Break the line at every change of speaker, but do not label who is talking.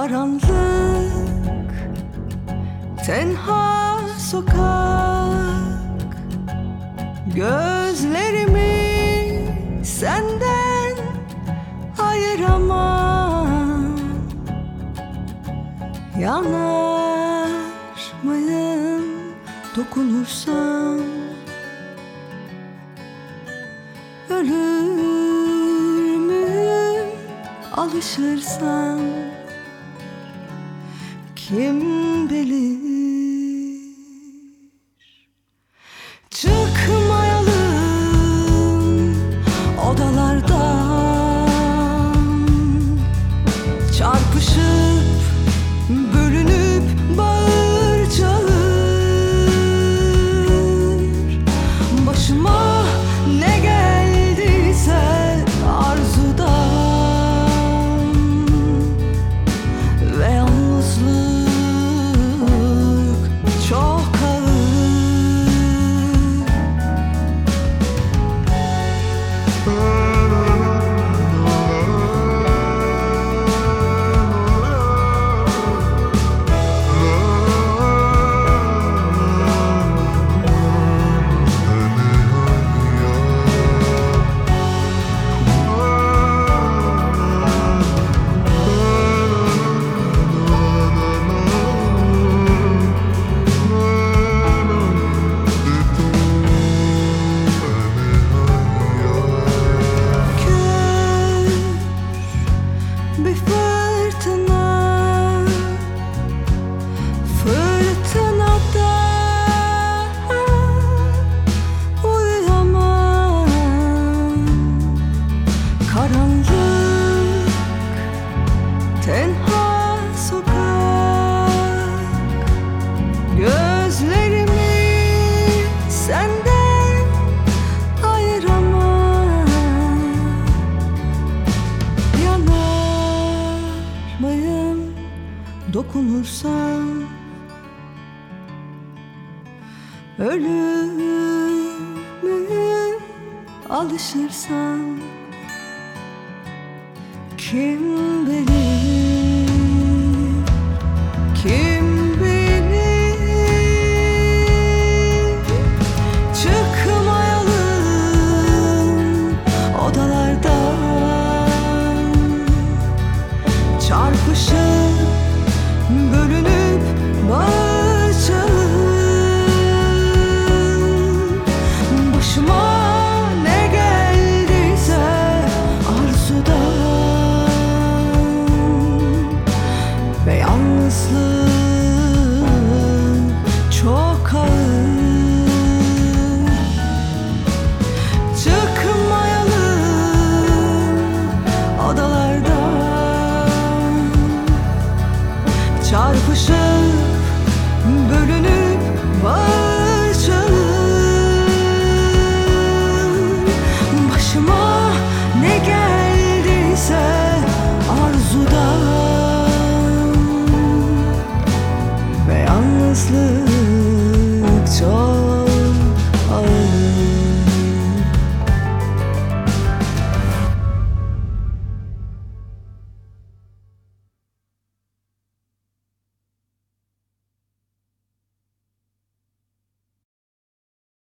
Karanlık, tenha sokak, gözlerimi senden ayıramam. Yanar mıyım dokunursam? Ölür müyüm alışırsam? Kim bilir? Çıkmayalım odalardan, çarpışıp bölünüp bağır çağır. Başıma ne geldiyse arzudan ve yalnızlık çok ağır. Bir fırtına, fırtınada uyuyamam. Karanlık, tenha sokak, gözlerimi senden ayıramam. Yanar mıyım dokunursam? Ölür müyüm alışırsam? Kim bilir?